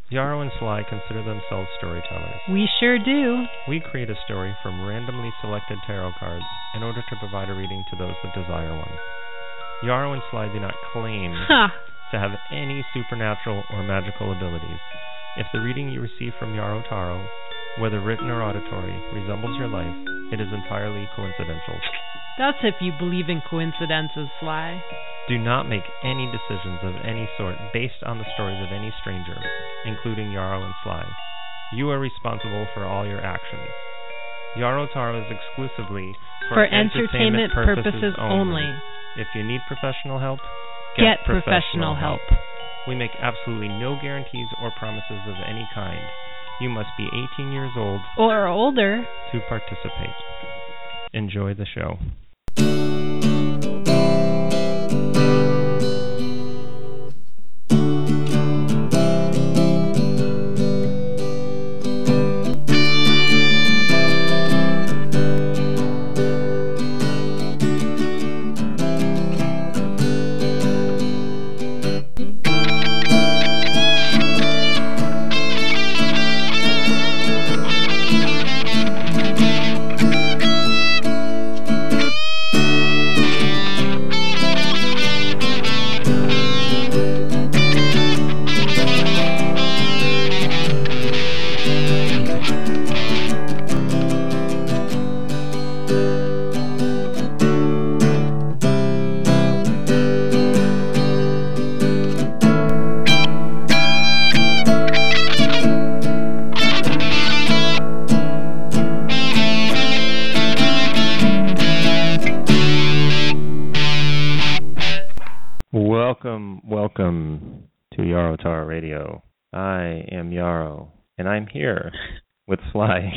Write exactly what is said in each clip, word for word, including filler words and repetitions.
Yarrow and Sly consider themselves storytellers. We sure do. We create a story from randomly selected tarot cards in order to provide a reading to those that desire one. Yarrow and Sly do not claim huh. to have any supernatural or magical abilities. If the reading you receive from Yarrow Tarot, whether written or auditory, resembles your life, it is entirely coincidental. That's if you believe in coincidences, Sly. Do not make any decisions of any sort based on the stories of any stranger, including Yarrow and Sly. You are responsible for all your actions. Yarrow Tarot is exclusively for, for entertainment, entertainment purposes, purposes only. only. If you need professional help, get, get professional, professional help. help. We make absolutely no guarantees or promises of any kind. You must be eighteen years old or older to participate. Enjoy the show. Welcome, welcome to Yarrow Tarot Radio. I am Yarrow, and I'm here with Sly.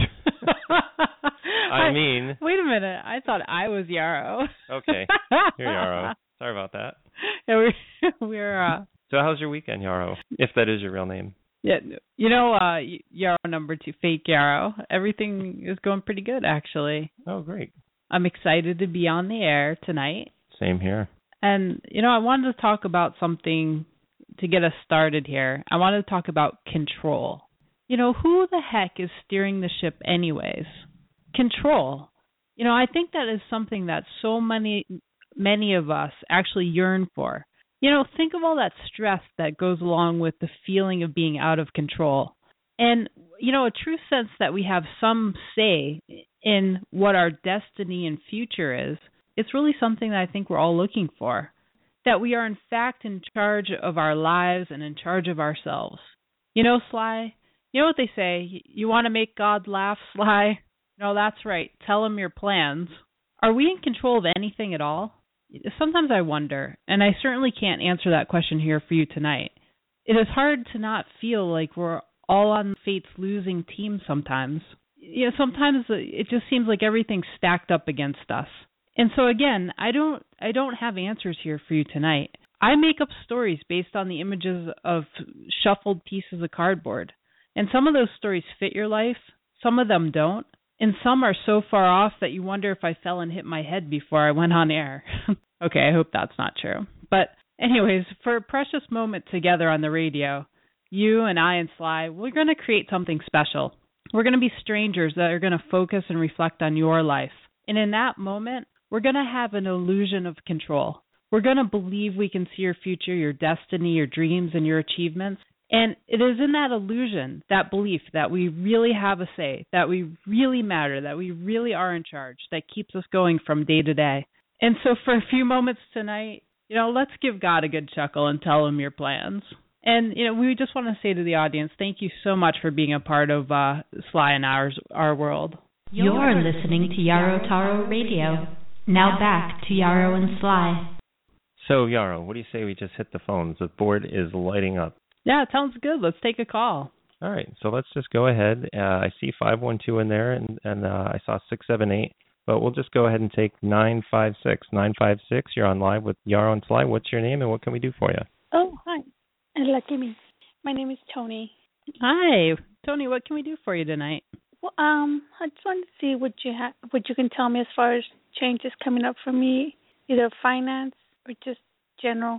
I mean... Wait a minute, I thought I was Yarrow. Okay, you're Yarrow. Sorry about that. Yeah, we're... we're uh... So how's your weekend, Yarrow, if that is your real name? Yeah, you know, uh, Yarrow number two, fake Yarrow. Everything is going pretty good, actually. Oh, great. I'm excited to be on the air tonight. Same here. And, you know, I wanted to talk about something to get us started here. I wanted to talk about control. You know, who the heck is steering the ship anyways? Control. You know, I think that is something that so many, many of us actually yearn for. You know, think of all that stress that goes along with the feeling of being out of control. And, you know, a true sense that we have some say in what our destiny and future is. It's really something that I think we're all looking for, that we are in fact in charge of our lives and in charge of ourselves. You know, Sly, you know what they say, you want to make God laugh, Sly? No, that's right. Tell him your plans. Are we in control of anything at all? Sometimes I wonder, and I certainly can't answer that question here for you tonight. It is hard to not feel like we're all on fate's losing team sometimes. You know, sometimes it just seems like everything's stacked up against us. And so again, I don't I don't have answers here for you tonight. I make up stories based on the images of shuffled pieces of cardboard. And some of those stories fit your life, some of them don't, and some are so far off that you wonder if I fell and hit my head before I went on air. Okay, I hope that's not true. But anyways, for a precious moment together on the radio, you and I and Sly, we're going to create something special. We're going to be strangers that are going to focus and reflect on your life. And in that moment, we're going to have an illusion of control. We're going to believe we can see your future, your destiny, your dreams, and your achievements. And it is in that illusion, that belief that we really have a say, that we really matter, that we really are in charge, that keeps us going from day to day. And so for a few moments tonight, you know, let's give God a good chuckle and tell him your plans. And, you know, we just want to say to the audience, thank you so much for being a part of uh, Sly and ours, our world. You're listening to Yarrow Tarot Radio. Now back to Yarrow and Sly. So, Yarrow, what do you say we just hit the phones? The board is lighting up. Yeah, it sounds good. Let's take a call. All right, so let's just go ahead. Uh, I see five one two in there, and, and uh, I saw six seven eight. But we'll just go ahead and take nine five six. nine five six, you're on live with Yarrow and Sly. What's your name, and what can we do for you? Oh, hi. Lucky me. My name is Tony. Hi. Tony, what can we do for you tonight? Well, um, I just wanted to see what you ha- what you can tell me as far as changes coming up for me, either finance or just general.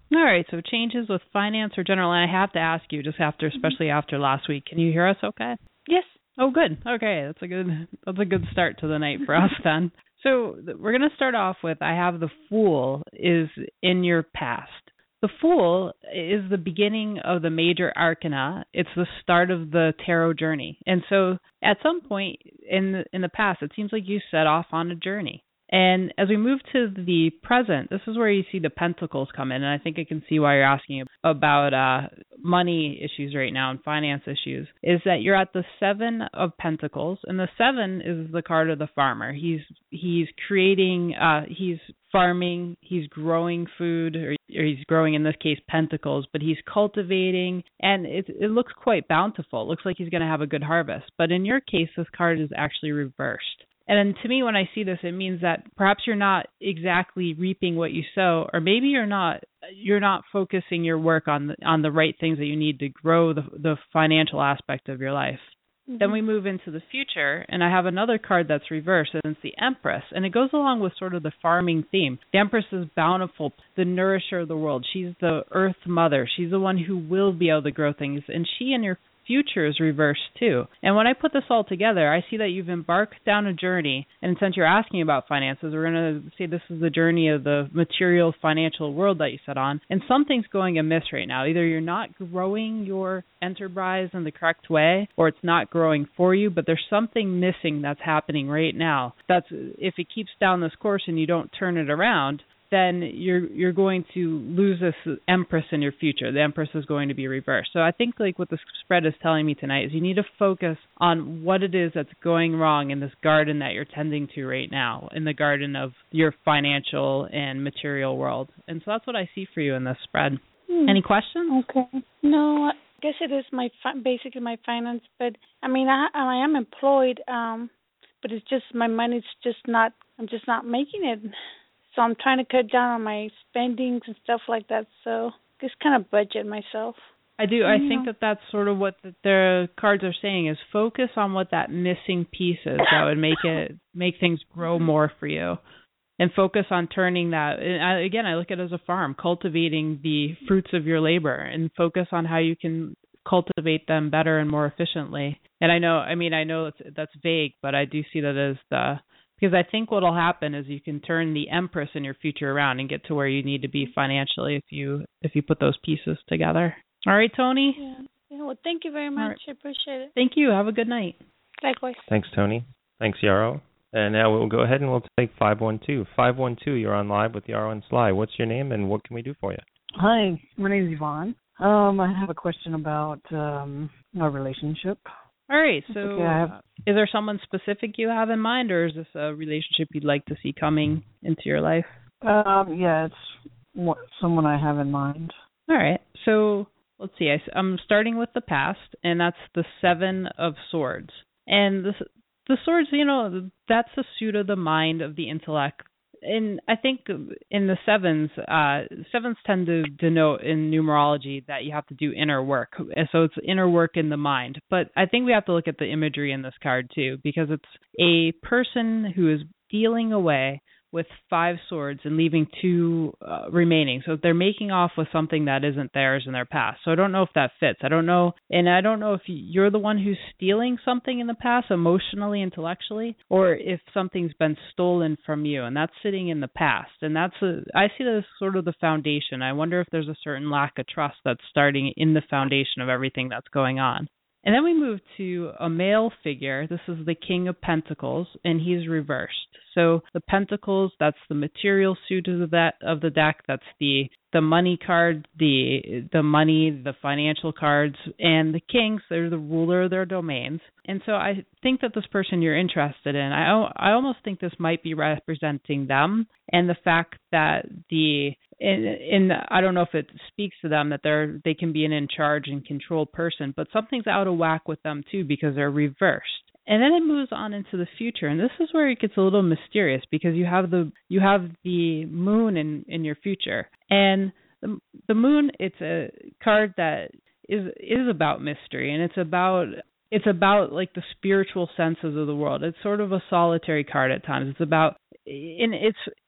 All right, so changes with finance or general, and I have to ask you, just after, especially after last week, can you hear us okay? Yes. Oh, good. Okay, that's a good that's a good start to the night for us then. So we're going to start off with, I have the Fool is in your past. The Fool is the beginning of the major arcana. It's the start of the tarot journey. And so at some point in the, in the past, it seems like you set off on a journey. And as we move to the present, this is where you see the pentacles come in. And I think I can see why you're asking about uh, money issues right now and finance issues, is that you're at the Seven of Pentacles. And the Seven is the card of the farmer. He's he's creating, uh, he's farming, he's growing food, or, or he's growing, in this case, pentacles, but he's cultivating. And it, it looks quite bountiful. It looks like he's going to have a good harvest. But in your case, this card is actually reversed. And to me, when I see this, it means that perhaps you're not exactly reaping what you sow, or maybe you're not you're not focusing your work on the, on the right things that you need to grow the the financial aspect of your life. Mm-hmm. Then we move into the future, and I have another card that's reversed, and it's the Empress, and it goes along with sort of the farming theme. The Empress is bountiful, the nourisher of the world. She's the Earth Mother. She's the one who will be able to grow things, and she and your future is reversed too. And when I put this all together, I see that you've embarked down a journey, and since you're asking about finances, we're going to say this is the journey of the material financial world that you set on, and something's going amiss right now. Either you're not growing your enterprise in the correct way, or it's not growing for you, but there's something missing that's happening right now. That's, if it keeps down this course and you don't turn it around, then you're you're going to lose this Empress in your future. The Empress is going to be reversed. So I think like what the spread is telling me tonight is you need to focus on what it is that's going wrong in this garden that you're tending to right now, in the garden of your financial and material world. And so that's what I see for you in this spread. Hmm. Any questions? Okay. No, I guess it is my fi- basically my finance, but I mean I I am employed, um, but it's just my money's just not. I'm just not making it. So I'm trying to cut down on my spendings and stuff like that. So just kind of budget myself. I do. I think that that's sort of what the, the cards are saying is focus on what that missing piece is that would make it make things grow more for you, and focus on turning that. And I, again, I look at it as a farm, cultivating the fruits of your labor, and focus on how you can cultivate them better and more efficiently. And I know, I mean, I know it's, that's vague, but I do see that as the. Because I think what will happen is you can turn the Empress in your future around and get to where you need to be financially if you if you put those pieces together. All right, Tony? Yeah. yeah well, thank you very much. Right. I appreciate it. Thank you. Have a good night. Likewise. Thanks, Tony. Thanks, Yarrow. And now we'll go ahead and we'll take five one two. five one two, you're on live with Yarrow and Sly. What's your name and what can we do for you? Hi, my name is Yvonne. Um, I have a question about um, our relationship. All right, so okay, have... uh, is there someone specific you have in mind, or is this a relationship you'd like to see coming into your life? Um, yeah, it's what, someone I have in mind. All right, so let's see. I, I'm starting with the past, and that's the Seven of Swords. And the, the swords, you know, that's the suit of the mind, of the intellect. And I think in the sevens, uh, sevens tend to denote in numerology that you have to do inner work. So it's inner work in the mind. But I think we have to look at the imagery in this card too, because it's a person who is dealing away with five swords and leaving two uh, remaining. So they're making off with something that isn't theirs in their past. So I don't know if that fits. I don't know. And I don't know if you're the one who's stealing something in the past, emotionally, intellectually, or if something's been stolen from you. And that's sitting in the past. And that's, a, I see that as sort of the foundation. I wonder if there's a certain lack of trust that's starting in the foundation of everything that's going on. And then we move to a male figure. This is the King of Pentacles, and he's reversed. So the Pentacles, that's the material suit of that of the deck. That's the the money card, the the money, the financial cards, and the Kings. They're the ruler of their domains. And so I think that this person you're interested in, I I almost think this might be representing them, and the fact that the in, in I don't know if it speaks to them that they're they can be an in charge and control person, but something's out of whack with them too because they're reversed. And then it moves on into the future, and this is where it gets a little mysterious because you have the you have the moon in, in your future, and the the moon, it's a card that is is about mystery, and it's about it's about like the spiritual senses of the world. It's sort of a solitary card at times. It's about and it's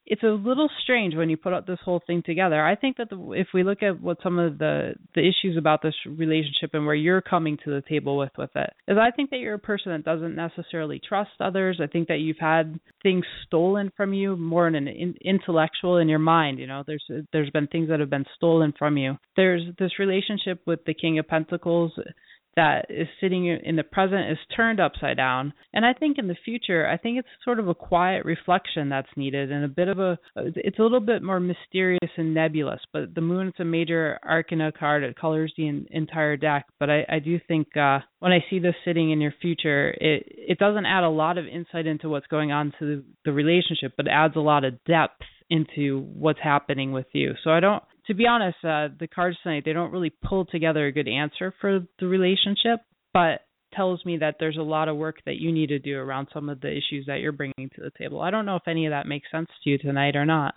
it's a little strange when you put up this whole thing together. I think that the, if we look at what some of the, the issues about this relationship and where you're coming to the table with, with it, is I think that you're a person that doesn't necessarily trust others. I think that you've had things stolen from you more in an in, intellectual in your mind. You know, there's there's been things that have been stolen from you. There's this relationship with the King of Pentacles that is sitting in the present is turned upside down. And I think in the future, I think it's sort of a quiet reflection that's needed and a bit of a, it's a little bit more mysterious and nebulous, but the moon, it's a major arcana card. It colors the in, entire deck. But I, I do think uh, when I see this sitting in your future, it, it doesn't add a lot of insight into what's going on to the, the relationship, but it adds a lot of depth into what's happening with you. So I don't, to be honest, uh, the cards tonight, they don't really pull together a good answer for the relationship, but tells me that there's a lot of work that you need to do around some of the issues that you're bringing to the table. I don't know if any of that makes sense to you tonight or not.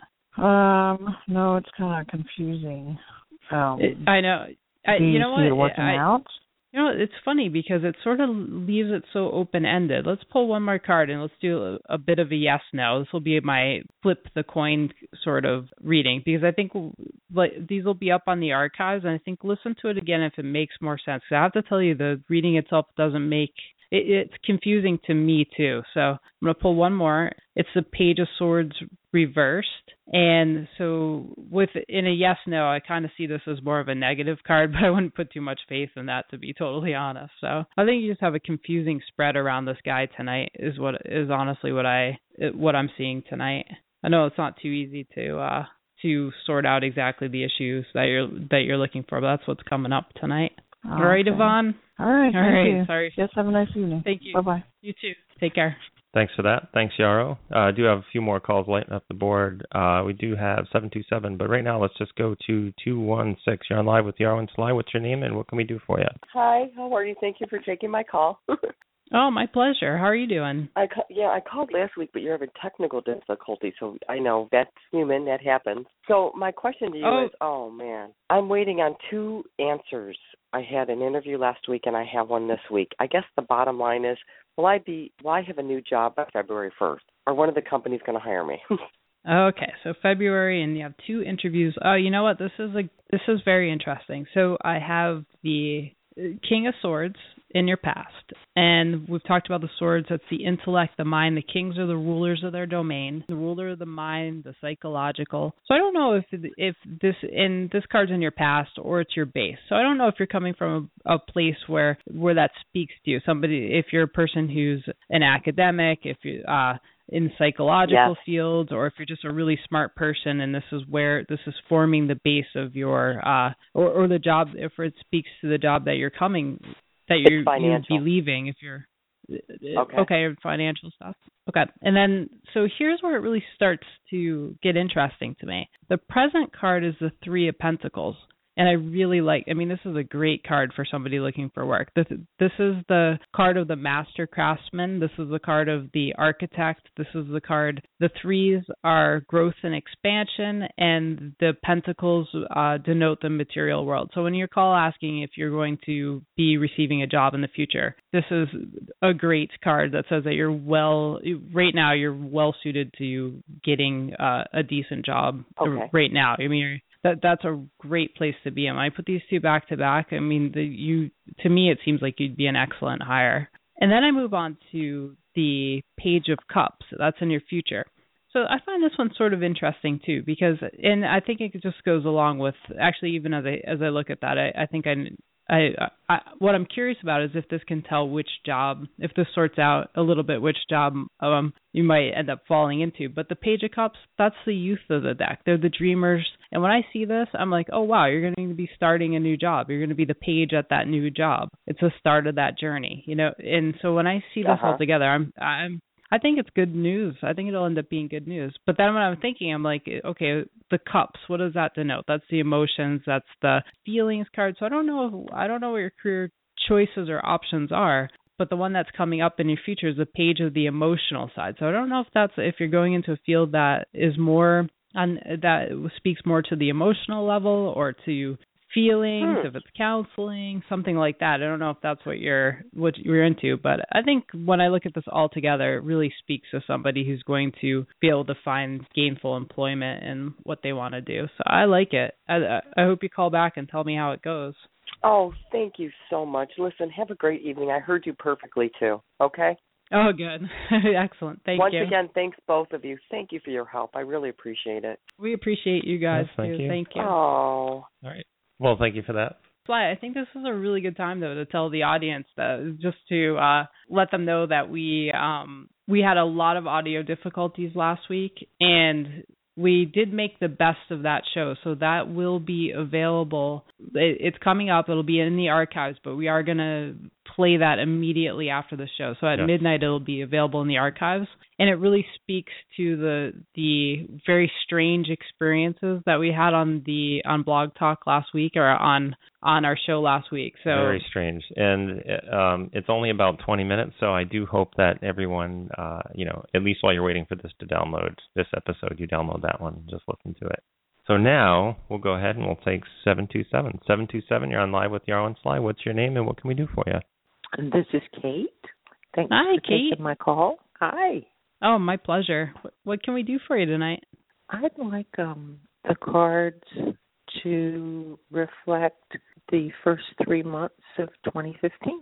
Um, no, it's kind of confusing. Um, it, I know. I, do you, you know see what? it working I, out? You know, it's funny because it sort of leaves it so open-ended. Let's pull one more card and let's do a, a bit of a yes-no. This will be my flip the coin sort of reading because I think like, these will be up on the archives, and I think listen to it again if it makes more sense. I have to tell you, the reading itself doesn't make it, it's confusing to me too. So I'm going to pull one more. It's the Page of Swords reversed. And so with in a yes, no, I kind of see this as more of a negative card, but I wouldn't put too much faith in that, to be totally honest. So I think you just have a confusing spread around this guy tonight is what is honestly what I what I'm seeing tonight. I know it's not too easy to uh, to sort out exactly the issues that you're that you're looking for, but that's what's coming up tonight. Oh, All right, okay. Yvonne. All right. All thank right. You. Sorry. Yes. Have a nice evening. Thank you. Bye bye. You too. Take care. Thanks for that. Thanks, Yarrow. Uh, I do have a few more calls lighting up the board. Uh, we do have seven two seven, but right now let's just go to two one six. You're on live with Yarrow and Sly. What's your name and what can we do for you? Hi, how are you? Thank you for taking my call. Oh, my pleasure. How are you doing? I ca- yeah, I called last week, but you're having technical difficulty, so I know that's human. That happens. So my question to you Oh. is, oh, man, I'm waiting on two answers. I had an interview last week, and I have one this week. I guess the bottom line is, will I be? Will I have a new job by February first, or one of the companies going to hire me? Okay, so February, and you have two interviews. Oh, you know what? This is a this is very interesting. So I have the King of Swords in your past, and we've talked about the swords. That's the intellect, the mind. The kings are the rulers of their domain, the ruler of the mind, the psychological. So I don't know if if this in this card's in your past or it's your base. So I don't know if you're coming from a, a place where where that speaks to you. Somebody, if you're a person who's an academic, if you uh in psychological Yes. fields, or if you're just a really smart person and this is where this is forming the base of your uh or, or the job, if it speaks to the job that you're coming that you're you'd financial. be leaving if you're Okay. okay financial stuff. Okay, and then so here's where it really starts to get interesting to me. The present card is the Three of Pentacles. And I really like, I mean, this is a great card for somebody looking for work. This, this is the card of the master craftsman. This is the card of the architect. This is the card. The threes are growth and expansion, and the pentacles uh, denote the material world. So when you're call asking if you're going to be receiving a job in the future, this is a great card that says that you're well, right now, you're well suited to getting uh, a decent job Okay. right now. I mean, you're, That that's a great place to be in. When I put these two back to back, I mean, the, you to me it seems like you'd be an excellent hire. And then I move on to the Page of Cups. That's in your future. So I find this one sort of interesting too, because and I think it just goes along with actually even as I as I look at that, I, I think I. I, I, what I'm curious about is if this can tell which job, if this sorts out a little bit which job um, you might end up falling into. But the Page of Cups, that's the youth of the deck. They're the dreamers. And when I see this, I'm like, oh, wow, you're going to be starting a new job. You're going to be the page at that new job. It's the start of that journey, you know. And so when I see this Uh-huh. all together, I'm I'm I think it's good news. I think it'll end up being good news. But then when I'm thinking, I'm like, okay, the cups, what does that denote? That's the emotions. That's the feelings card. So I don't know. I don't know what your career choices or options are. But the one that's coming up in your future is the page of the emotional side. So I don't know if that's if you're going into a field that is more on that speaks more to the emotional level or to feelings, Hmm. if it's counseling, something like that. I don't know if that's what you're what you're into, but I think when I look at this all together, it really speaks to somebody who's going to be able to find gainful employment in what they want to do. So I like it. I, I hope you call back and tell me how it goes. Oh, thank you so much. Listen, have a great evening. I heard you perfectly, too, okay? Oh, good. Excellent. Thank Once you. Once again, thanks both of you. Thank you for your help. I really appreciate it. We appreciate you guys, Yes, thank too. you. Thank you. Oh. All right. Well, thank you for that. Sly, I think this is a really good time, though, to tell the audience, that just to uh, let them know that we um, we had a lot of audio difficulties last week, and we did make the best of that show, so that will be available. It, it's coming up. It'll be in the archives, but we are going to play that immediately after the show. So at Yes. midnight, it'll be available in the archives, and it really speaks to the the very strange experiences that we had on the on Blog Talk last week, or on on our show last week. So Very strange, and um, it's only about twenty minutes. So I do hope that everyone, uh, you know, at least while you're waiting for this to download this episode, you download that one. Just listen to it. So now we'll go ahead and we'll take seven two seven. seven two seven, you're on live with Yarrow and Sly. What's your name and what can we do for you? And this is Kate. Thanks Hi, for Kate. taking my call. Hi. Oh, my pleasure. What, what can we do for you tonight? I'd like um, the cards to reflect the first three months of twenty fifteen.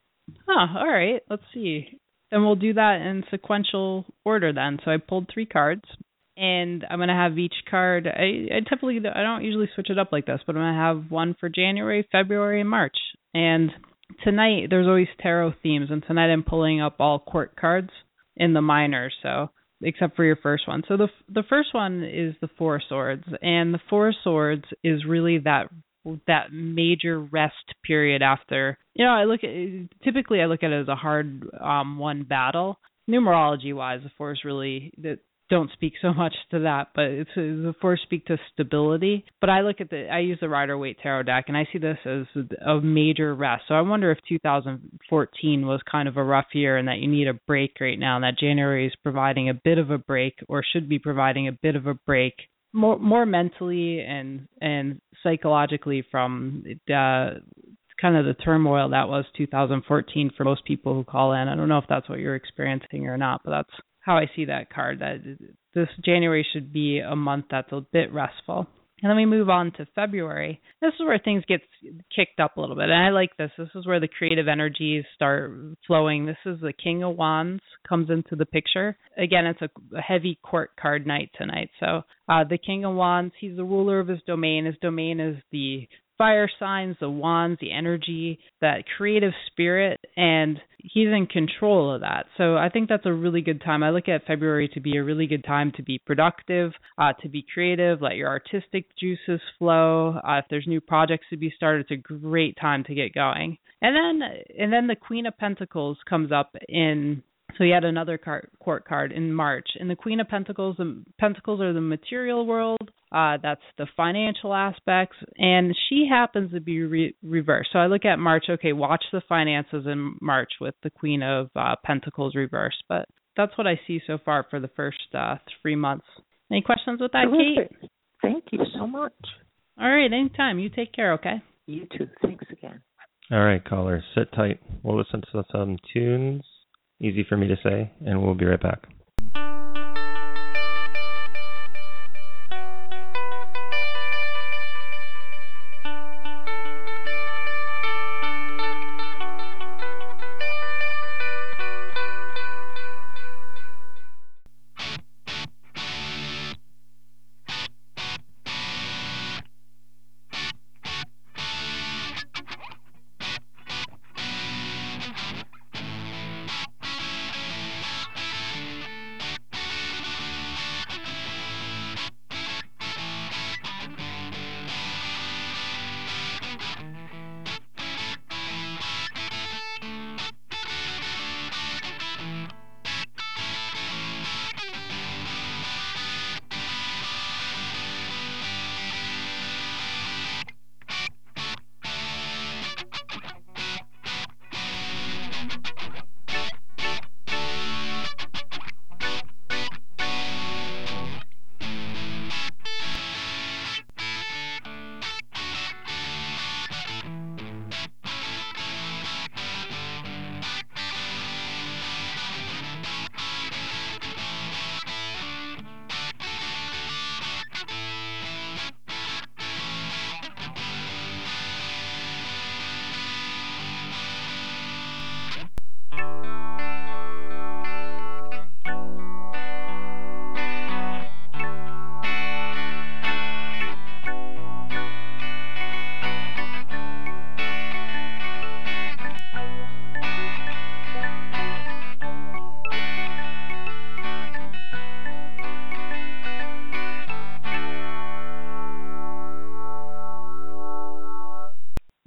Oh, all right. Let's see. Then we'll do that in sequential order then. So I pulled three cards, and I'm going to have each card. I, I typically, I don't usually switch it up like this, but I'm going to have one for January, February, and March. And tonight, there's always tarot themes, and tonight I'm pulling up all court cards in the minors, so except for your first one. So the the first one is the Four of Swords, and the Four of Swords is really that that major rest period after. You know, I look at typically I look at it as a hard um, won battle. Numerology wise, the fours really that don't speak so much to that, but it's the fours speak to stability. But I look at the I use the Rider-Waite Tarot deck, and I see this as a major rest. So I wonder if two thousand fourteen was kind of a rough year, and that you need a break right now, and that January is providing a bit of a break, or should be providing a bit of a break, more more mentally and and psychologically from the kind of the turmoil that was two thousand fourteen for most people who call in. I don't know if that's what you're experiencing or not, but that's how I see that card, that this January should be a month that's a bit restful. And then we move on to February. This is where things get kicked up a little bit. And I like this. This is where the creative energies start flowing. This is the King of Wands comes into the picture. Again, it's a, a heavy court card night tonight. So uh, the King of Wands, he's the ruler of his domain. His domain is the fire signs, the wands, the energy, that creative spirit, and he's in control of that. So I think that's a really good time. I look at February to be a really good time to be productive, uh, to be creative, let your artistic juices flow. Uh, if there's new projects to be started, it's a great time to get going. And then, and then the Queen of Pentacles comes up in. So you had another card, court card in March. And the Queen of Pentacles, the Pentacles are the material world. Uh, that's the financial aspects. And she happens to be re- reversed. So I look at March, okay, watch the finances in March with the Queen of uh, Pentacles reversed. But that's what I see so far for the first uh, three months. Any questions with that, Terrific. Kate? Thank you so much. All right, anytime. You take care, okay? You too. Thanks again. All right, callers, sit tight. We'll listen to some tunes. Easy for me to say, and we'll be right back.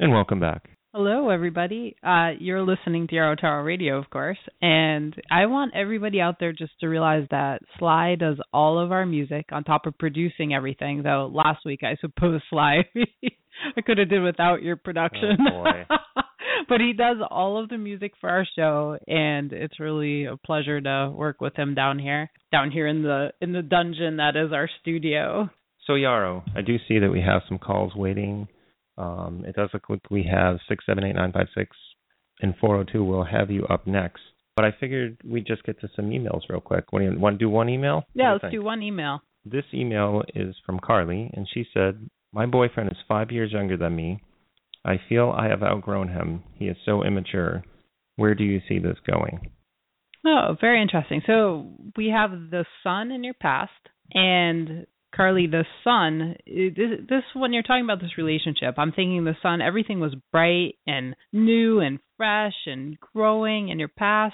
And welcome back. Hello, everybody. Uh, you're listening to Yarrow Tarot Radio, of course, and I want everybody out there just to realize that Sly does all of our music on top of producing everything, though last week I suppose, Sly, I could have did without your production. Oh, boy. But he does all of the music for our show, and it's really a pleasure to work with him down here, down here in the in the dungeon that is our studio. So, Yarrow, I do see that we have some calls waiting. Um, it does look like we have six seven eight nine five six and four oh two. We'll have you up next. But I figured we'd just get to some emails real quick. What do you want to do? One email? Yeah, do let's think? do one email. This email is from Carly, and she said, my boyfriend is five years younger than me. I feel I have outgrown him. He is so immature. Where do you see this going? Oh, very interesting. So we have the sun in your past, and Carly, the sun, this, this when you're talking about this relationship, I'm thinking the sun, everything was bright and new and fresh and growing in your past.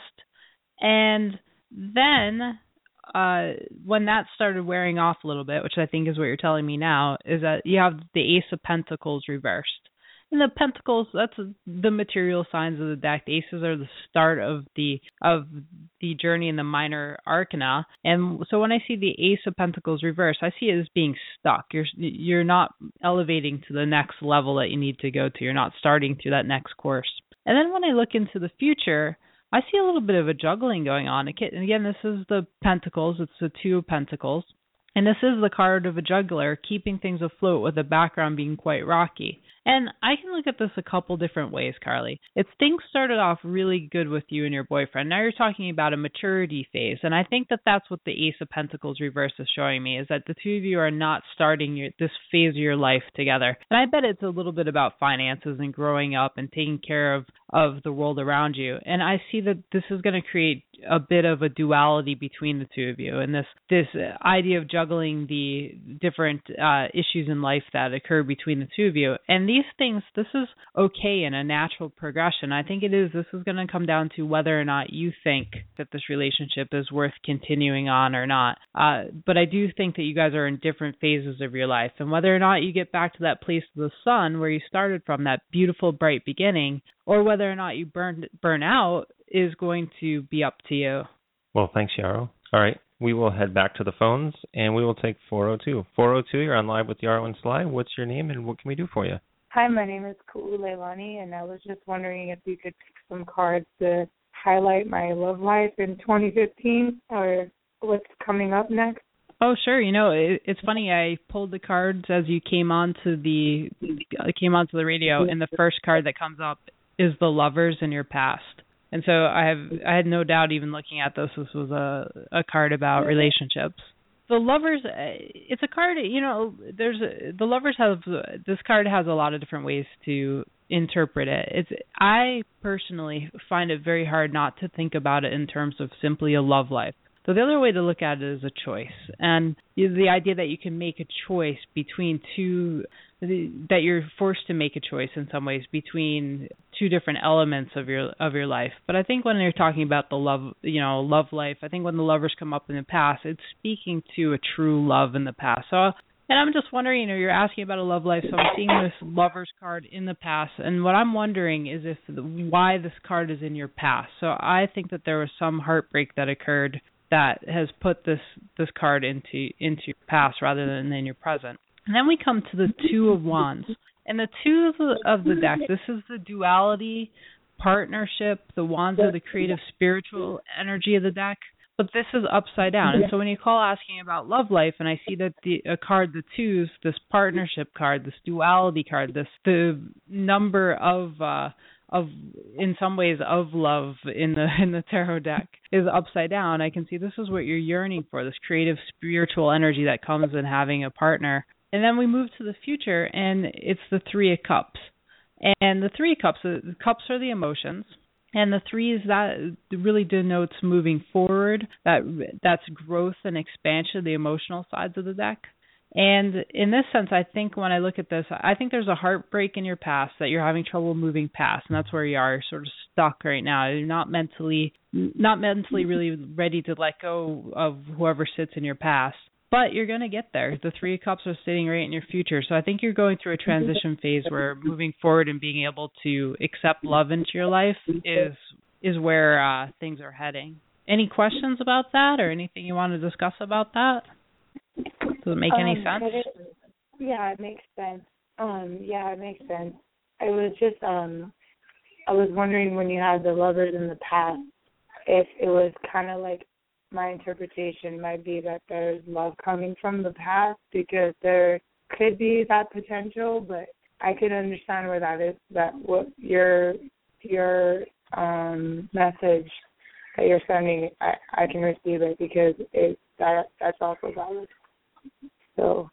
And then uh, when that started wearing off a little bit, which I think is what you're telling me now, is that you have the Ace of Pentacles reversed. And the Pentacles, that's the material signs of the deck. The Aces are the start of the of the journey in the minor arcana. And so when I see the Ace of Pentacles reversed, I see it as being stuck. You're you're not elevating to the next level that you need to go to. You're not starting through that next course. And then when I look into the future, I see a little bit of a juggling going on. And again, this is the Pentacles. It's the Two of Pentacles. And this is the card of a juggler, keeping things afloat with the background being quite rocky. And I can look at this a couple different ways, Carly. It's things started off really good with you and your boyfriend. Now you're talking about a maturity phase. And I think that that's what the Ace of Pentacles reverse is showing me, is that the two of you are not starting your, this phase of your life together. And I bet it's a little bit about finances and growing up and taking care of, of the world around you. And I see that this is going to create a bit of a duality between the two of you, and this this idea of juggling the different uh, issues in life that occur between the two of you. And these things, this is okay in a natural progression. I think it is. This is going to come down to whether or not you think that this relationship is worth continuing on or not. Uh, but I do think that you guys are in different phases of your life, and whether or not you get back to that place of the sun where you started from, that beautiful, bright beginning, or whether or not you burn burn out, is going to be up to you. Well, thanks, Yarrow. All right, we will head back to the phones, and we will take four oh two. four oh two, you're on Live with Yarrow and Sly. What's your name, and what can we do for you? Hi, my name is Kuu Leilani, and I was just wondering if you could pick some cards to highlight my love life in twenty fifteen, or what's coming up next. Oh, sure. You know, it, it's funny. I pulled the cards as you came onto the came onto the radio, and the first card that comes up is the Lovers in your past. And so I have I had no doubt, even looking at this, this was a a card about relationships. The Lovers, it's a card, you know, there's a, the Lovers have, this card has a lot of different ways to interpret it. It's I personally find it very hard not to think about it in terms of simply a love life. So the other way to look at it is a choice, and the idea that you can make a choice between two, that you're forced to make a choice in some ways between two different elements of your of your life. But I think when you're talking about the love, you know, love life, I think when the Lovers come up in the past, it's speaking to a true love in the past. So, and I'm just wondering, you know, you're asking about a love life, so I'm seeing this Lovers card in the past, and what I'm wondering is if the, why this card is in your past. So I think that there was some heartbreak that occurred that has put this this card into into your past rather than in your present. And then we come to the Two of Wands. And the two of the, of the deck, this is the duality, partnership. The Wands are the creative, spiritual energy of the deck. But this is upside down. And so when you call asking about love life, and I see that the a card, the twos, this partnership card, this duality card, this the number of uh, of in some ways of love in the in the tarot deck is upside down. I can see this is what you're yearning for, this creative, spiritual energy that comes in having a partner. And then we move to the future, and it's the Three of Cups. And the Three of Cups, the cups are the emotions, and the threes, that really denotes moving forward. That that's growth and expansion of the emotional sides of the deck. And in this sense, I think when I look at this, I think there's a heartbreak in your past that you're having trouble moving past, and that's where you are. You're sort of stuck right now. You're not mentally, not mentally really ready to let go of whoever sits in your past. but you're going to get there. The Three of Cups are sitting right in your future. So I think you're going through a transition phase where moving forward and being able to accept love into your life is is where uh, things are heading. Any questions about that or anything you want to discuss about that? Does it make any um, sense? It, yeah, it makes sense. Um, yeah, it makes sense. I was just, um, I was wondering when you had the lovers in the past, if it was kind of like my interpretation might be that there's love coming from the past, because there could be that potential, but I could understand where that is, that what your your um, message that you're sending, I, I can receive it, because it that that's also valid. So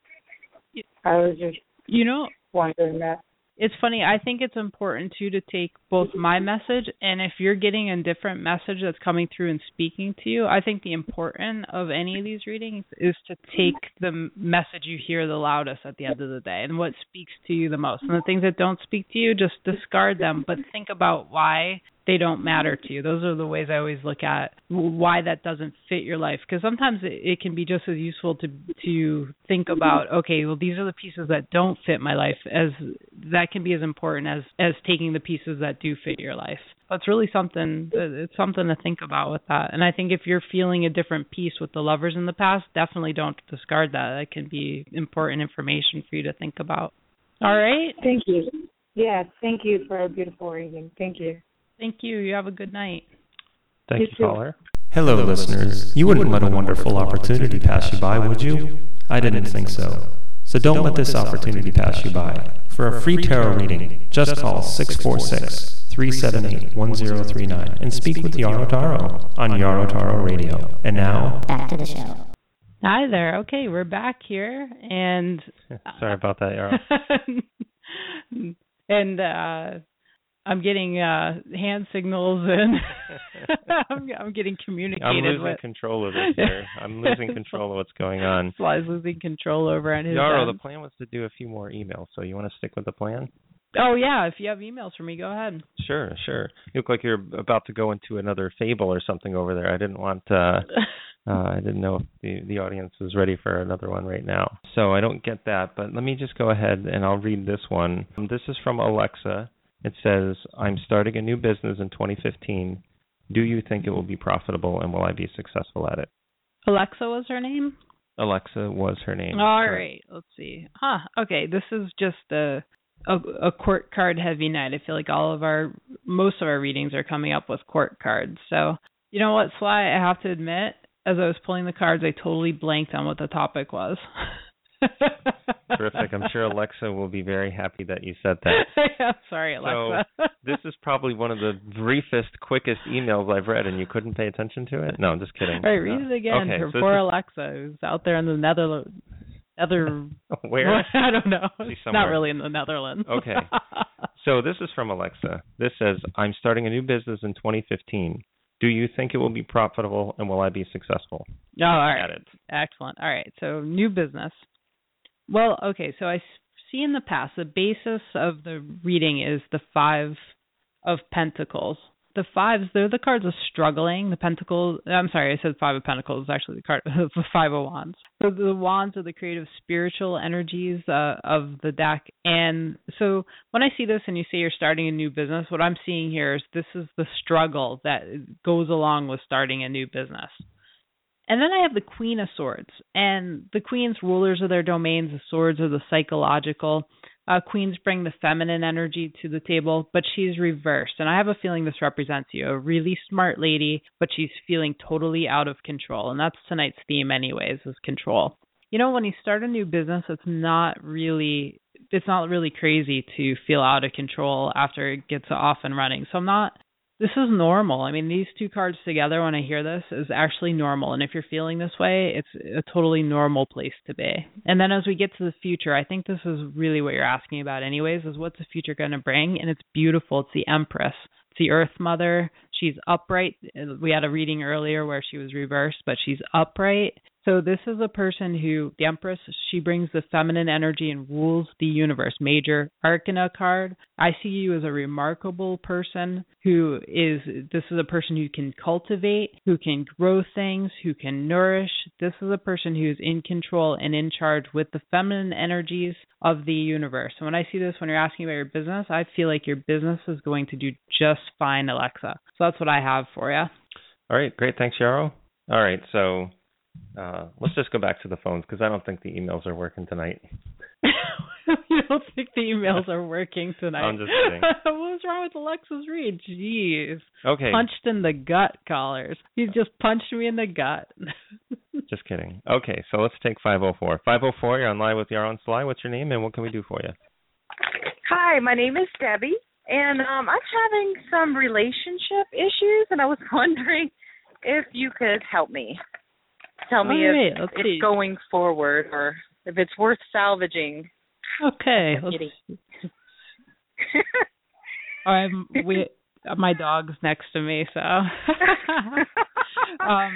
I was just you know wondering that. It's funny. I think it's important, too, to take both my message, and if you're getting a different message that's coming through and speaking to you, I think the important of any of these readings is to take the message you hear the loudest at the end of the day and what speaks to you the most. And the things that don't speak to you, just discard them, but think about why they don't matter to you. Those are the ways I always look at why that doesn't fit your life, because sometimes it, it can be just as useful to to think about, okay, well, these are the pieces that don't fit my life, as that can be as important as as taking the pieces that do fit your life. So it's really something, it's something to think about with that. And I think if you're feeling a different piece with the lovers in the past, definitely don't discard that. That can be important information for you to think about. All right? Thank you. Yeah, thank you for a beautiful reading. Thank you. Thank you. You have a good night. Thank you, You too. caller. Hello, listeners. You wouldn't let a wonderful opportunity pass you by, would you? I didn't think so. So don't let this opportunity pass you by. For a free tarot reading, just call six four six, three seven eight, one zero three nine and speak with Yarrow Tarot on Yarrow Tarot Radio. And now, Back to the show. Hi there. Okay, we're back here, and Sorry about that, Yarrow. and uh, I'm getting uh, hand signals, and I'm, I'm getting communicated I'm losing with. control of it here. I'm losing control of what's going on. Sly's losing control over on his Yarrow, end. the plan was to do a few more emails, so you want to stick with the plan? Oh, yeah, if you have emails for me, go ahead. Sure, sure. You look like you're about to go into another fable or something over there. I didn't want, uh, uh, I didn't know if the, the audience was ready for another one right now. So I don't get that, but let me just go ahead and I'll read this one. This is from Alexa. It says, I'm starting a new business in twenty fifteen. Do you think it will be profitable and will I be successful at it? Alexa was her name? Alexa was her name. All right, let's see. Huh, okay, this is just a, a a court card heavy night. I feel like all of our, most of our readings are coming up with court cards. So, you know what, Sly, I have to admit, as I was pulling the cards, I totally blanked on what the topic was. Terrific. I'm sure Alexa will be very happy that you said that. Yeah, sorry, Alexa. So this is probably one of the briefest, quickest emails I've read, and you couldn't pay attention to it? No, I'm just kidding. All right, read it again okay, for so poor is... Alexa, who's out there in the Netherlands. Other Where? I don't know. She's It's somewhere. not really in the Netherlands. Okay. So this is from Alexa. This says, I'm starting a new business in twenty fifteen. Do you think it will be profitable and will I be successful? Oh, all right. Got it. Excellent. All right. So new business. Well, okay. So I see in the past, the basis of the reading is the Five of Pentacles. The fives, they're the cards of struggling. The Pentacles, I'm sorry, I said Five of Pentacles. It's actually the card, the Five of Wands. So the Wands are the creative spiritual energies uh, of the deck. And so when I see this and you say you're starting a new business, what I'm seeing here is this is the struggle that goes along with starting a new business. And then I have the Queen of Swords. And the Queen's rulers of their domains, the swords are the psychological. Uh, queens bring the feminine energy to the table, but she's reversed. And I have a feeling this represents you, a really smart lady, but she's feeling totally out of control. And that's tonight's theme anyways, is control. You know, when you start a new business, it's not really, it's not really crazy to feel out of control after it gets off and running. So I'm not, this is normal. I mean, these two cards together, when I hear this, is actually normal. And if you're feeling this way, it's a totally normal place to be. And then as we get to the future, I think this is really what you're asking about anyways, is what's the future going to bring? And it's beautiful. It's the Empress. It's the Earth Mother. She's upright. We had a reading earlier where she was reversed, but she's upright. So this is a person who, the Empress, she brings the feminine energy and rules the universe. Major Arcana card. I see you as a remarkable person who is, this is a person who can cultivate, who can grow things, who can nourish. This is a person who's in control and in charge with the feminine energies of the universe. And when I see this, when you're asking about your business, I feel like your business is going to do just fine, Alexa. So that's what I have for you. All right, great. Thanks, Yarrow. All right, so uh, let's just go back to the phones because I don't think the emails are working tonight. You don't think the emails are working tonight? I'm just kidding. What's wrong with Alexa's read? Jeez. Okay. Punched in the gut, callers. He just punched me in the gut. Just kidding. Okay, so let's take five oh four. five oh four, you're on live with Yarrow and Sly. What's your name and what can we do for you? Hi, my name is Debbie, and um, I'm having some relationship issues, and I was wondering if you could help me. Tell me All right, if let's it's see. going forward or if it's worth salvaging. Okay. Let's All right, we my dog's next to me, so um,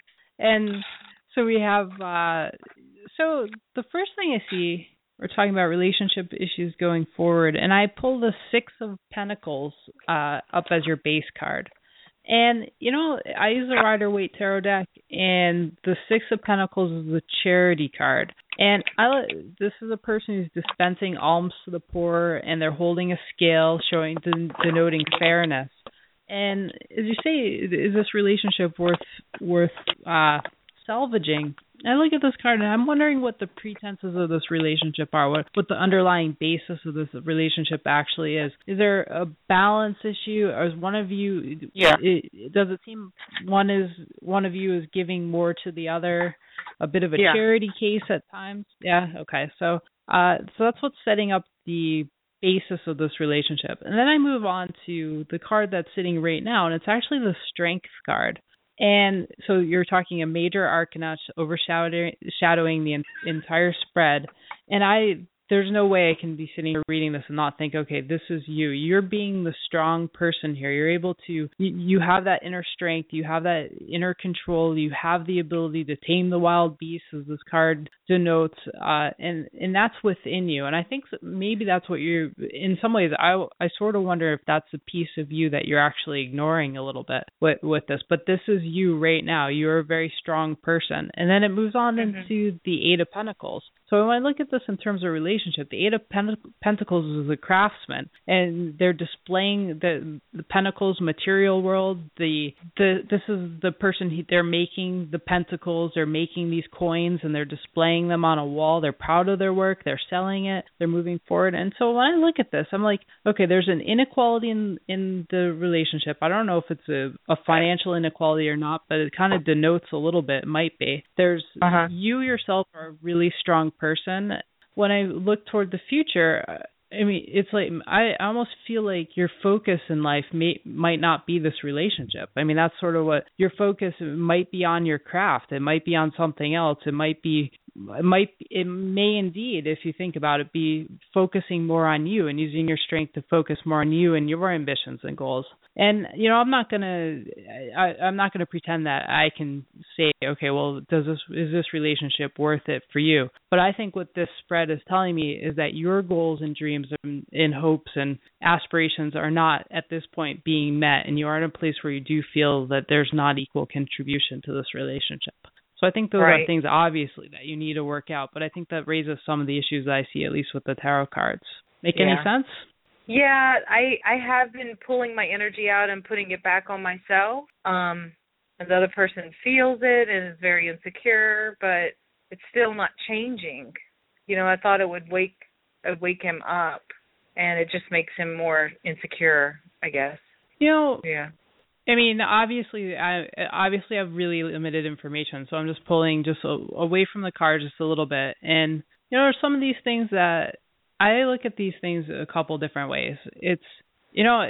and so we have. Uh, so the first thing I see, we're talking about relationship issues going forward, and I pull the Six of Pentacles uh, up as your base card. And, you know, I use the Rider-Waite Tarot deck, and the Six of Pentacles is the charity card. And I, this is a person who's dispensing alms to the poor, and they're holding a scale showing, denoting fairness. And as you say, is this relationship worth worth uh, salvaging? I look at this card, and I'm wondering what the pretenses of this relationship are, what what the underlying basis of this relationship actually is. Is there a balance issue, or is one of you? Yeah. It, does it seem one is one of you is giving more to the other? A bit of a yeah. charity case at times. Yeah. Okay. So, uh, so that's what's setting up the basis of this relationship, and then I move on to the card that's sitting right now, and it's actually the Strength card. And so you're talking a major arcana overshadowing shadowing the en- entire spread. And I, there's no way I can be sitting here reading this and not think, okay, this is you. You're being the strong person here. You're able to, you, you have that inner strength. You have that inner control. You have the ability to tame the wild beast, as this card denotes. Uh, and, and that's within you. And I think maybe that's what you're, in some ways, I, I sort of wonder if that's a piece of you that you're actually ignoring a little bit with, with this. But this is you right now. You're a very strong person. And then it moves on mm-hmm. into the Eight of Pentacles. So when I look at this in terms of relationship, the Eight of Pentacles is a craftsman, and they're displaying the, the Pentacles material world. The the this is the person he, they're making the pentacles. They're making these coins, and they're displaying them on a wall. They're proud of their work. They're selling it. They're moving forward. And so when I look at this, I'm like, okay, there's an inequality in in the relationship. I don't know if it's a, a financial inequality or not, but it kind of denotes a little bit. It might be. There's uh-huh. you yourself are a really strong person. When I look toward the future, I mean, it's like I almost feel like your focus in life may might not be this relationship. I mean, that's sort of what your focus might be on your craft. It might be on something else. It might be, it might, it may indeed, if you think about it, be focusing more on you and using your strength to focus more on you and your ambitions and goals. And, you know, I'm not going to, I'm not going to pretend that I can say, okay, well, does this, is this relationship worth it for you? But I think what this spread is telling me is that your goals and dreams and, and hopes and aspirations are not at this point being met. And you are in a place where you do feel that there's not equal contribution to this relationship. So I think those right. are things, obviously, that you need to work out. But I think that raises some of the issues that I see, at least with the tarot cards. Make yeah. any sense? Yeah, I I have been pulling my energy out and putting it back on myself. Um, and the other person feels it and is very insecure, but it's still not changing. You know, I thought it would wake it would wake him up, and it just makes him more insecure, I guess. You know, yeah. I mean, obviously, I obviously have really limited information, so I'm just pulling just a, away from the cards just a little bit. And you know, some of these things that I look at these things a couple different ways. It's, you know,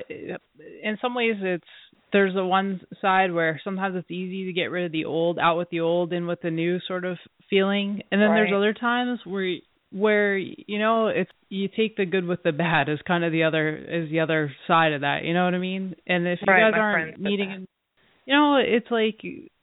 in some ways it's, there's the one side where sometimes it's easy to get rid of the old, out with the old, in with the new sort of feeling. And then right. there's other times where, where, you know, it's, you take the good with the bad is kind of the other, is the other side of that. You know what I mean? And if you right, guys aren't meeting, you know, it's like,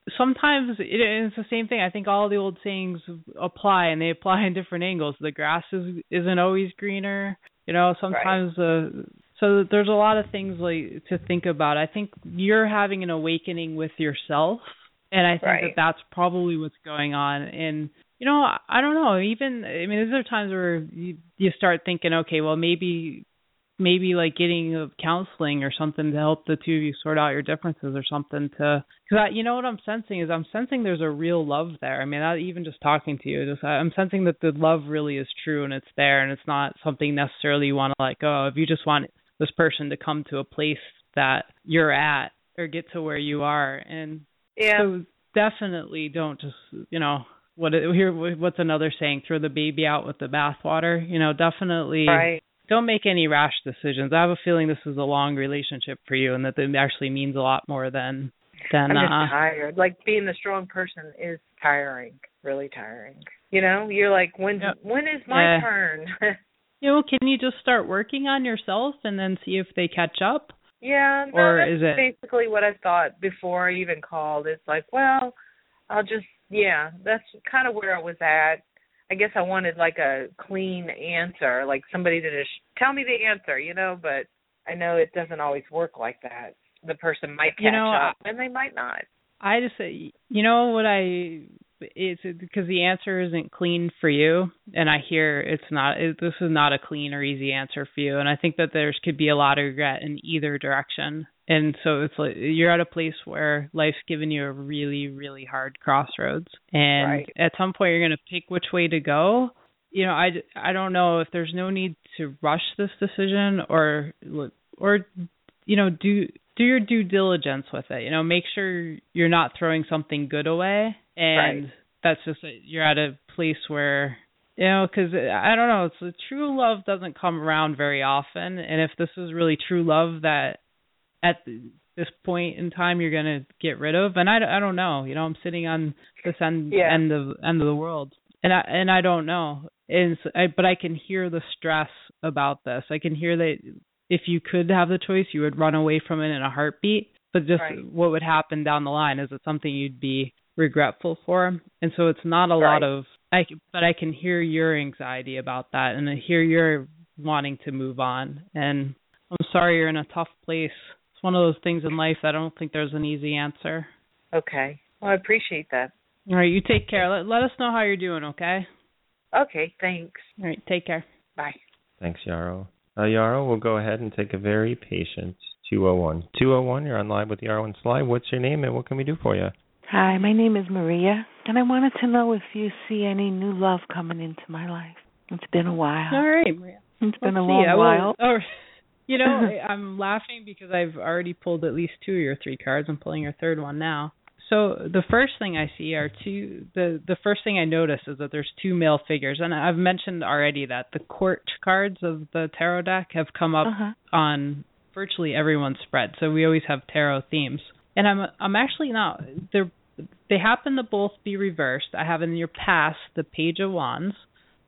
sometimes it, it's the same thing. I think all the old sayings apply, and they apply in different angles. The grass is, isn't always greener. You know, sometimes the right. uh, so there's a lot of things like to think about. I think you're having an awakening with yourself, and I think right. that that's probably what's going on. And you know, I don't know. Even I mean, there are times where you, you start thinking, okay, well, maybe. maybe like getting counseling or something to help the two of you sort out your differences or something to, because you know what I'm sensing is I'm sensing there's a real love there. I mean, not even just talking to you, just I'm sensing that the love really is true and it's there, and it's not something necessarily you want to let go of. You just want this person to come to a place that you're at or get to where you are. And yeah. so definitely don't just, you know, what here what's another saying, throw the baby out with the bathwater. You know, definitely right. don't make any rash decisions. I have a feeling this is a long relationship for you, and that it actually means a lot more than than. I'm just uh, tired. Like being the strong person is tiring, really tiring. You know, you're like, when yeah. when is my uh, turn? You know, can you just start working on yourself and then see if they catch up? Yeah, no, or that's is it basically what I thought before I even called. It's like, well, I'll just yeah, that's kind of where I was at. I guess I wanted like a clean answer, like somebody to just tell me the answer, you know, but I know it doesn't always work like that. The person might catch you know, up and they might not. I just, you know what I, it's because the answer isn't clean for you, and I hear it's not, it, this is not a clean or easy answer for you, and I think that there could be a lot of regret in either direction. And so it's like you're at a place where life's given you a really, really hard crossroads. And right. at some point you're going to pick which way to go. You know, I, I don't know if there's no need to rush this decision or, or, you know, do, do your due diligence with it. You know, make sure you're not throwing something good away. And right. that's just, you're at a place where, you know, because I don't know, it's true love doesn't come around very often. And if this is really true love that, at this point in time you're going to get rid of, and I, I don't know, you know, I'm sitting on this end, yeah. end of end of the world, and I and I don't know, and so, I, but I can hear the stress about this. I can hear that if you could have the choice, you would run away from it in a heartbeat, but just right. what would happen down the line, is it something you'd be regretful for? And so it's not a right. lot of, I, but I can hear your anxiety about that, and I hear your wanting to move on, and I'm sorry you're in a tough place. It's one of those things in life that I don't think there's an easy answer. Okay. Well, I appreciate that. All right, you take care. Let, let us know how you're doing, okay? Okay, thanks. All right, take care. Bye. Thanks, Yarrow. Uh, Yarrow, we'll go ahead and take a very patient two oh one. two oh one, you're on live with Yarrow and Sly. What's your name and what can we do for you? Hi, my name is Maria, and I wanted to know if you see any new love coming into my life. It's been a while. All right, Maria. It's been Let's a long see. while. Oh, you know, I'm laughing because I've already pulled at least two of your three cards. I'm pulling your third one now. So the first thing I see are two, the, the first thing I notice is that there's two male figures. And I've mentioned already that the court cards of the tarot deck have come up uh-huh. on virtually everyone's spread. So we always have tarot themes. And I'm I'm actually not, they're, they happen to both be reversed. I have in your past the Page of Wands.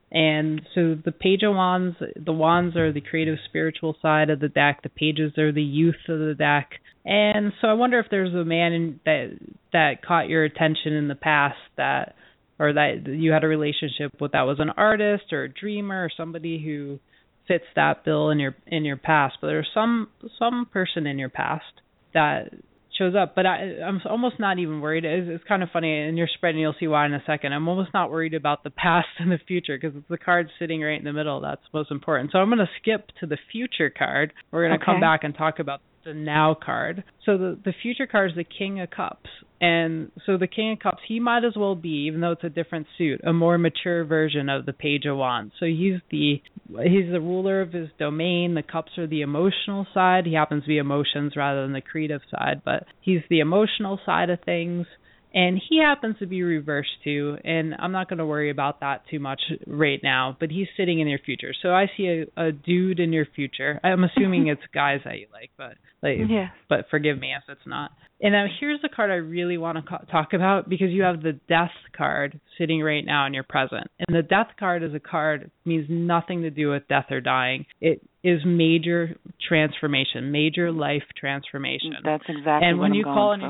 And so the Page of Wands, the wands are the creative spiritual side of the deck. The pages are the youth of the deck. And so I wonder if there's a man in, that that caught your attention in the past, that or that you had a relationship with, that was an artist or a dreamer or somebody who fits that bill in your in your past. But there's some some person in your past that shows up, but I, I'm almost not even worried. It's, it's kind of funny in your spread, and you'll see why in a second. I'm almost not worried about the past and the future because it's the card sitting right in the middle that's most important. So I'm going to skip to the future card. We're going to okay. come back and talk about the now card. So the the future card is the King of Cups, and so the King of Cups, he might as well be, even though it's a different suit, a more mature version of the Page of Wands. So he's the he's the ruler of his domain. The cups are the emotional side. He happens to be emotions rather than the creative side, but he's the emotional side of things. And he happens to be reversed too, and I'm not going to worry about that too much right now, but he's sitting in your future. So I see a, a dude in your future. I'm assuming it's guys that you like, but like, yeah. but forgive me if it's not. And now here's the card I really want to co- talk about, because you have the Death card sitting right now in your present. And the Death card is a card, means nothing to do with death or dying. It is major transformation, major life transformation. That's exactly and what when I'm you going call and for. you say,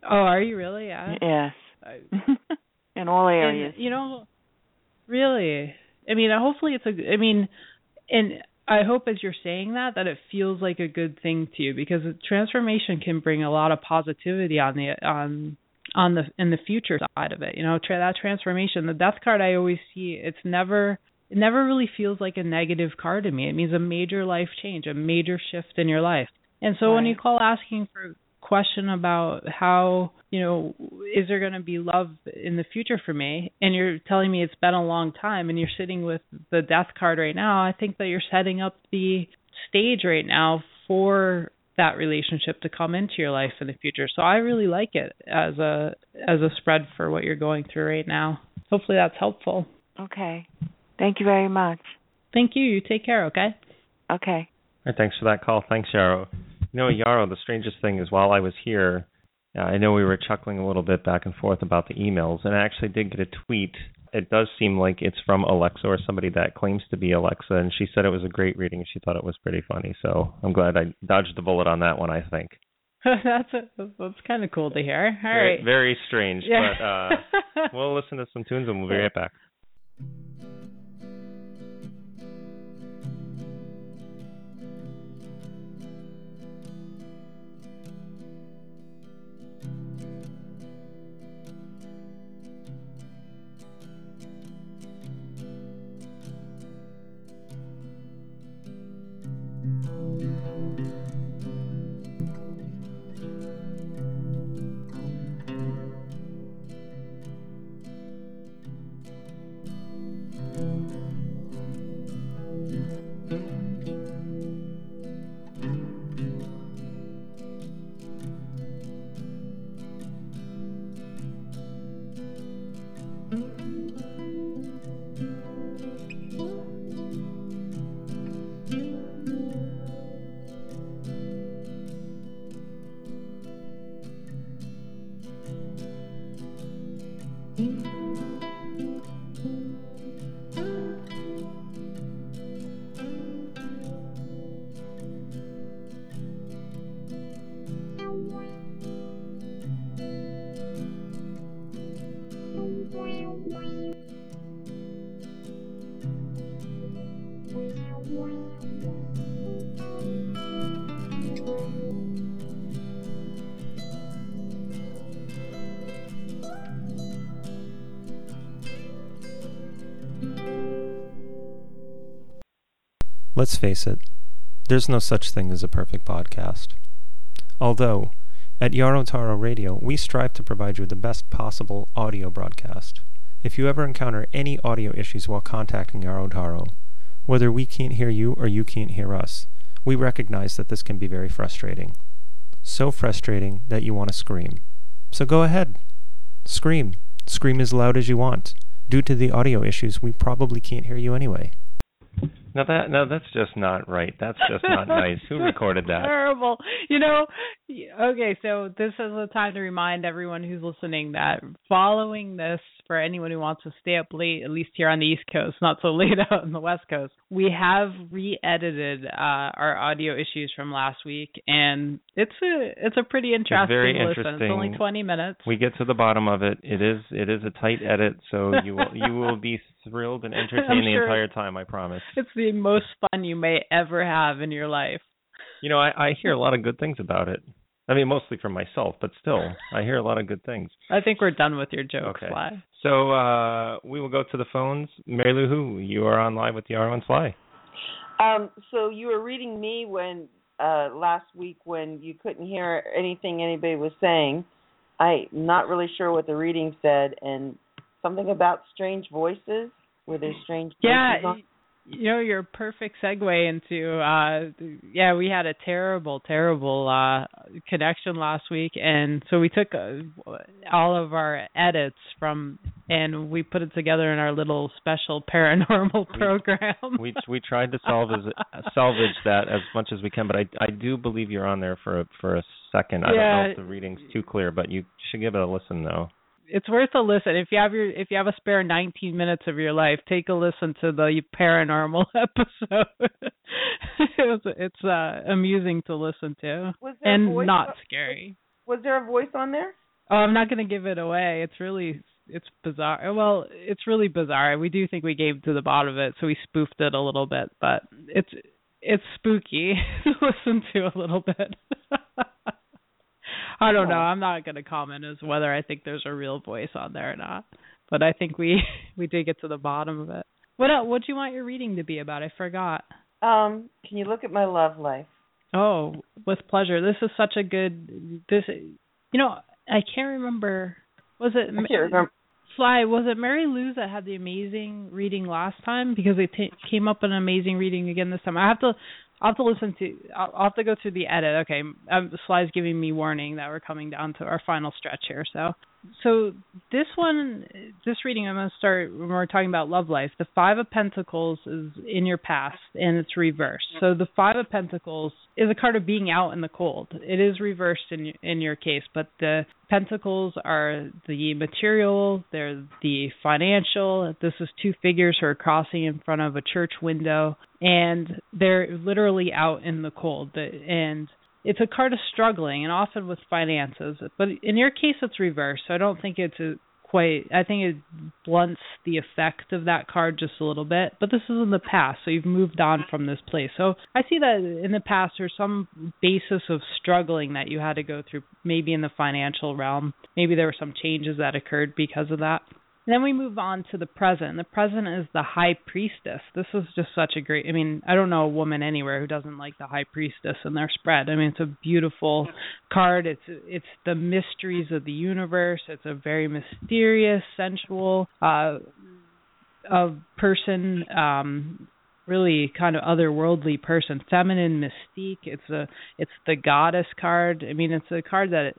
Oh, are you really? Yeah. Yes. I, in all areas. And, you know, really. I mean, hopefully it's a. I mean, and I hope as you're saying that that it feels like a good thing to you, because transformation can bring a lot of positivity on the on on the in the future side of it. You know, tra- that transformation. The death card I always see. It's never. It never really feels like a negative card to me. It means a major life change, a major shift in your life. And so right. when you call asking for a question about how, you know, is there going to be love in the future for me, and you're telling me it's been a long time, and you're sitting with the death card right now, I think that you're setting up the stage right now for that relationship to come into your life in the future. So I really like it as a as a spread for what you're going through right now. Hopefully that's helpful. Okay. Thank you very much. Thank you. You take care, okay? Okay. Right, thanks for that call. Thanks, Yarrow. You know, Yarrow, the strangest thing is while I was here, uh, I know we were chuckling a little bit back and forth about the emails, and I actually did get a tweet. It does seem like it's from Alexa or somebody that claims to be Alexa, and she said it was a great reading. She thought it was pretty funny, so I'm glad I dodged the bullet on that one, I think. that's a, that's kind of cool to hear. All very, right. Very strange, yeah. but uh, we'll listen to some tunes and we'll be right back. Let's face it, there's no such thing as a perfect podcast. Although, at Yarrow Tarot Radio, we strive to provide you the best possible audio broadcast. If you ever encounter any audio issues while contacting Yarrow Tarot, whether we can't hear you or you can't hear us, we recognize that this can be very frustrating. So frustrating that you want to scream. So go ahead. Scream. Scream as loud as you want. Due to the audio issues, we probably can't hear you anyway. No, that no, that's just not right. That's just not nice. Who recorded that? Terrible. You know, okay, so this is a time to remind everyone who's listening that following this, for anyone who wants to stay up late, at least here on the East Coast, not so late out on the West Coast, we have re-edited uh, our audio issues from last week, and it's a it's a pretty interesting it's very listen. Interesting. It's only twenty minutes. We get to the bottom of it. It is it is a tight edit, so you will you will be thrilled and entertained the sure entire time, I promise. It's the most fun you may ever have in your life. You know, I, I hear a lot of good things about it. I mean, mostly from myself, but still, I hear a lot of good things. I think we're done with your jokes, okay. Sly. So uh, we will go to the phones. Mary Lou Who, you are on live with Yarrow and Sly. Um, so you were reading me when uh, last week when you couldn't hear anything anybody was saying. I'm not really sure what the reading said, and something about strange voices. Were there strange voices yeah, on? You know, your perfect segue into, uh, yeah, we had a terrible, terrible uh, connection last week, and so we took uh, all of our edits from, and we put it together in our little special paranormal program. We we, we tried to salvage, salvage that as much as we can, but I, I do believe you're on there for a, for a second. I yeah. don't know if the reading's too clear, but you should give it a listen, though. It's worth a listen. If you have your if you have a spare nineteen minutes of your life, take a listen to the paranormal episode. it's it's uh, amusing to listen to Was there and a voice not on, scary. Was there a voice on there? Oh, I'm not going to give it away. It's really, it's bizarre. Well, it's really bizarre. We do think we gave to the bottom of it, so we spoofed it a little bit, but it's it's spooky to listen to a little bit. I don't know. I'm not going to comment as whether I think there's a real voice on there or not, but I think we we did get to the bottom of it. What else, what do you want your reading to be about? I forgot. Um, can you look at my love life? Oh, with pleasure. This is such a good. This, you know, I can't remember. Was it? I can't remember. Sly, was it Mary Lou's that had the amazing reading last time? Because it t- came up an amazing reading again this time. I have to, I'll have to listen to. I'll, I'll have to go through the edit. Okay, um, Sly's giving me warning that we're coming down to our final stretch here. So, so this one, this reading, I'm going to start when we're talking about love life. The Five of Pentacles is in your past, and it's reversed. So the Five of Pentacles is a card of being out in the cold. It is reversed in in your case, but the Pentacles are the material, they're the financial. This is two figures who are crossing in front of a church window, and they're literally out in the cold. And it's a card of struggling, and often with finances. But in your case, it's reversed, so I don't think it's a quite, I think it blunts the effect of that card just a little bit. But this is in the past, so you've moved on from this place. So I see that in the past there's some basis of struggling that you had to go through, maybe in the financial realm. Maybe there were some changes that occurred because of that. And then we move on to the present. The present is the High Priestess. This is just such a great, I mean, I don't know a woman anywhere who doesn't like the High Priestess in their spread. I mean, it's a beautiful card. It's it's the mysteries of the universe. It's a very mysterious, sensual uh, uh, person, um, really kind of otherworldly person, feminine mystique. It's a it's the Goddess card. I mean, it's a card that it,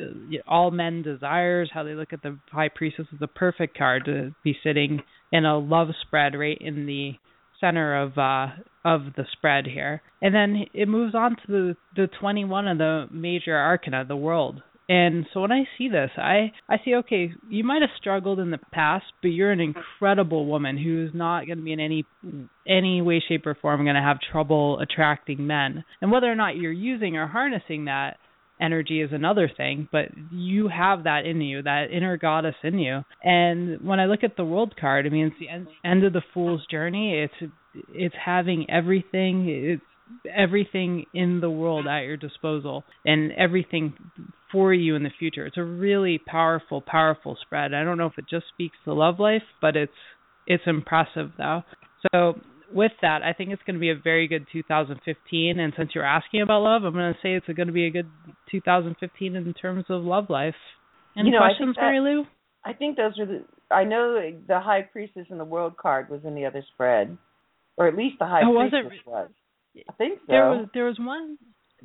all men desires. How they look at the High Priestess is the perfect card to be sitting in a love spread right in the center of uh of the spread here. And then it moves on to the the twenty-one of the major arcana, the World. And so when I see this, I I see, okay, you might have struggled in the past, but you're an incredible woman who's not going to be in any any way, shape, or form going to have trouble attracting men. And whether or not you're using or harnessing that energy is another thing, but you have that in you, that inner goddess in you. And when I look at the World card, I mean, it's the end, end of the Fool's journey. It's it's having everything, it's everything in the world at your disposal and everything for you in the future. It's a really powerful, powerful spread. I don't know if it just speaks to love life, but it's it's impressive though. So with that, I think it's going to be a very good two thousand fifteen. And since you're asking about love, I'm going to say it's going to be a good two thousand fifteen in terms of love life. Any you know, questions, that, Mary Lou? I think those are the. I know the High Priestess and the World card was in the other spread, or at least the High oh, Priestess was, it? was. I think so. There was there was one.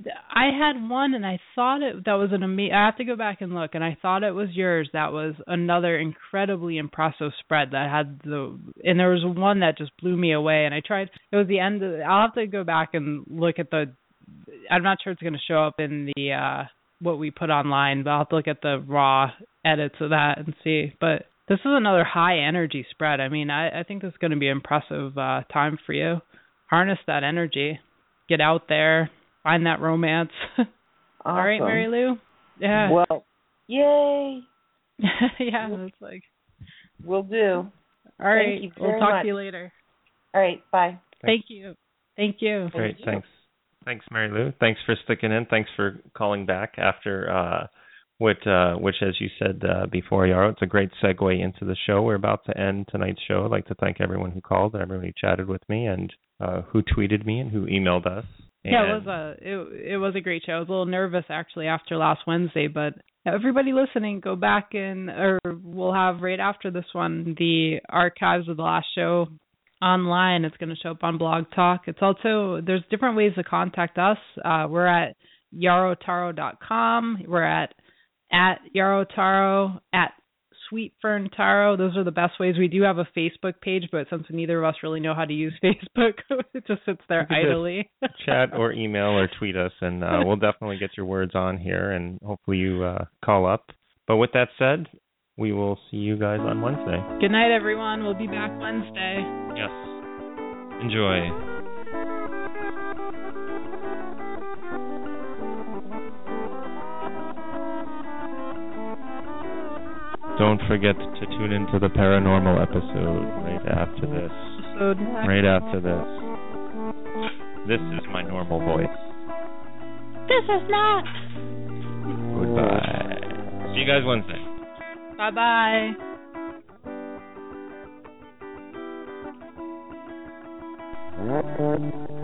I had one, and I thought it that was an amazing. I have to go back and look, and I thought it was yours. That was another incredibly impressive spread that had the. And there was one that just blew me away. And I tried. It was the end. Of, I'll have to go back and look at the. I'm not sure it's going to show up in the uh, what we put online, but I'll have to look at the raw edits of that and see. But this is another high energy spread. I mean, I, I think this is going to be an impressive uh, time for you. Harness that energy. Get out there. Find that romance. Awesome. All right, Mary Lou? Yeah. Well, yay. yeah, it's like. We'll do. All right. Thank you we'll very talk much. to you later. All right. Bye. Thank you. Thank you. Great. Thanks. Thanks, Mary Lou. Thanks for sticking in. Thanks for calling back after uh, what, uh, which, as you said uh, before, Yarrow, it's a great segue into the show. We're about to end tonight's show. I'd like to thank everyone who called, everyone who chatted with me, and uh, who tweeted me and who emailed us. And yeah, it was a it, it was a great show. I was a little nervous actually after last Wednesday, but everybody listening, go back and or we'll have right after this one the archives of the last show online. It's going to show up on Blog Talk. It's also there's different ways to contact us. Uh, we're at yarrow taro dot com. We're at at yarrow taro at Sweet Fern Taro. Those are the best ways. We do have a Facebook page, but since neither of us really know how to use Facebook, it just sits there idly. Chat or email or tweet us, and uh, we'll definitely get your words on here, and hopefully you uh, call up. But with that said, we will see you guys on Wednesday. Good night, everyone. We'll be back Wednesday. Yes. Enjoy. Don't forget to tune into the paranormal episode right after this. Episode next. Right after this. This is my normal voice. This is not. Goodbye. See you guys Wednesday. Bye-bye. Mm-hmm.